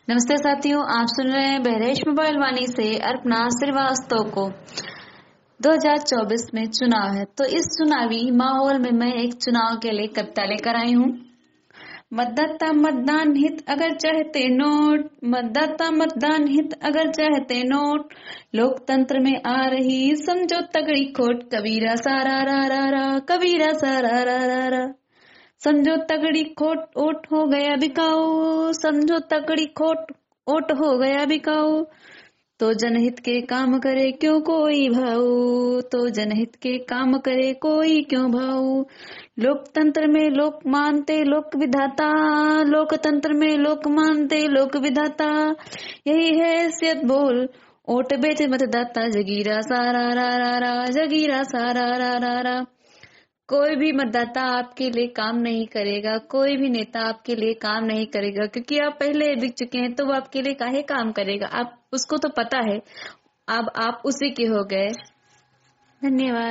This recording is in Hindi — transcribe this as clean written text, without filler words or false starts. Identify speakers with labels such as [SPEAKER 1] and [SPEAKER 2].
[SPEAKER 1] नमस्ते साथियों, आप सुन रहे हैं बहरेश मोबाइल वाणी से अर्पणा श्रीवास्तव को। 2024 में चुनाव है, तो इस चुनावी माहौल में मैं एक चुनाव के लिए कविता लेकर आई हूँ। मतदाता मतदान हित अगर चाहते नोट, मतदाता मतदान हित अगर चाहते नोट, लोकतंत्र में आ रही समझो तगड़ी खोट, कबीरा सारा रा रा रा, कबीरा सारा रा रा रा। समझो तगड़ी खोट ओट हो गया बिकाऊ, समझो तगड़ी खोट ओट हो गया बिकाऊ, तो जनहित के काम करे क्यों कोई भाऊ, तो जनहित के काम करे कोई क्यों भाऊ। लोकतंत्र में लोक मानते लोक विधाता, लोकतंत्र में लोक मानते लोक विधाता, यही है हैसियत बोल ओट बेचे मतदाता, जगीरा सारा रा रा रा, जगीरा सारा रा रा रा। कोई भी मतदाता आपके लिए काम नहीं करेगा, कोई भी नेता आपके लिए काम नहीं करेगा, क्योंकि आप पहले बिक चुके हैं, तो वो आपके लिए काहे काम करेगा। आप उसको तो पता है, अब आप उसी के हो गए। धन्यवाद।